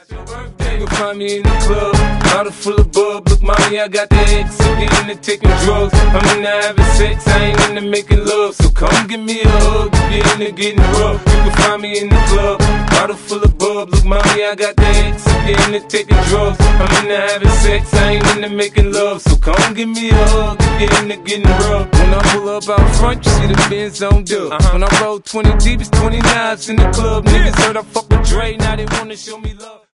You can find me in the club, bottle full of bub. Look, mommy, I got the X, I'm getting into taking drugs. I'm into having sex, I ain't into making love. So come give me a hug, get into getting rough. You can find me in the club, bottle full of bub. Look, mommy, I got the X, I'm getting into taking drugs. I'm into having sex, I ain't into making love. So come give me a hug, get into getting rough. When I pull up out front, you see the Benz on dub. When I roll 20 deep, it's 20 knives in the club. Niggas heard I fuck with Dre, now they wanna show me love.